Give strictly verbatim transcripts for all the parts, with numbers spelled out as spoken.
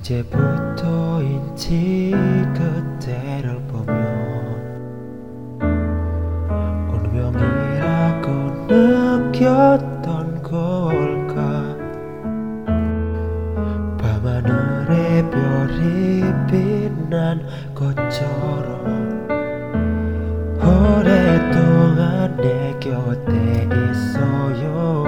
언제부터인지 그때를 보면 운명이라고 느꼈던 걸까. 밤하늘에 별이 빛난 것처럼 오랫동안 내 곁에 있어요.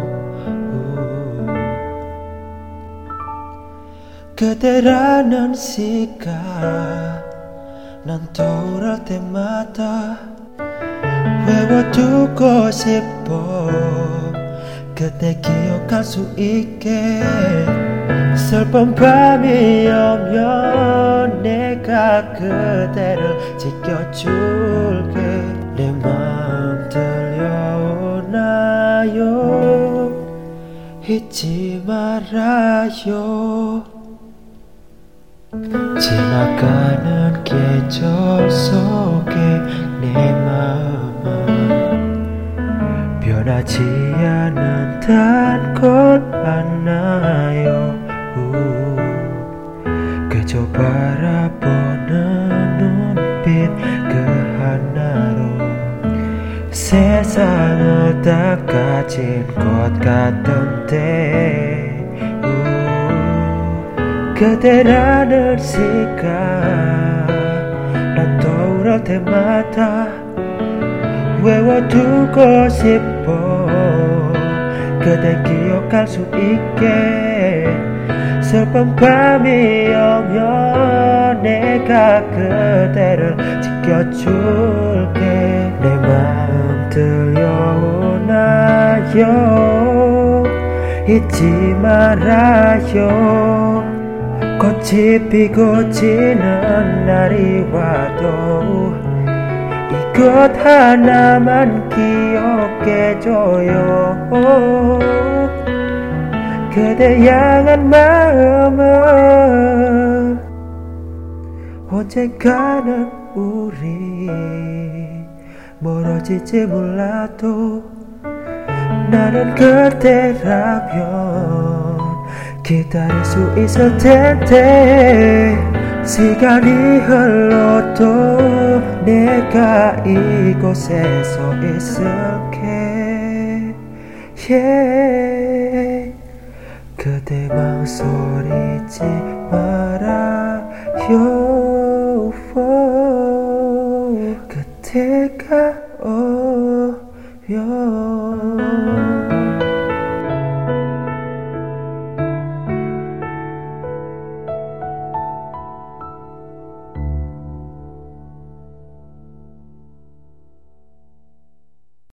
그대라는 시간 난 떠오를 때마다 외워두고 싶어. 그때 기억할 수 있게 슬픈 밤이 오면 내가 그대를 지켜줄게. 내 마음 들려오나요? 잊지 말아요. 지나가는 계절 속에 내 마음은 변하지 않는 단 것 하나요. 그저 바라보는 눈빛 그 하나로 세상을 다 가진 것 같던데. 그대라는 시간 난 떠오를 때마다 외워두고 싶어. 그대 기억할 수 있게 슬픈 밤이 오면 내가 그대를 지켜줄게. 내 마음 들려오나요? 잊지 말아요. 꽃이 피고 지는 날이 와도 이것 하나만 기억해줘요. 그대 향한 마음은 언젠가는 우리 멀어질지 몰라도 나는 그대라면 기다릴 수 있을 텐데. 시간이 흘러도 내가 이곳에서 있을게. yeah. 그대 망설이지 말아요. 그대가 오면